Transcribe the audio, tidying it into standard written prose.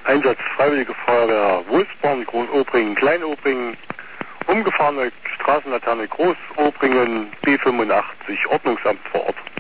Einsatz Freiwillige Feuerwehr Wulfsborn, Großobringen, Kleinobringen, umgefahrene Straßenlaterne Großobringen, B85, Ordnungsamt vor Ort.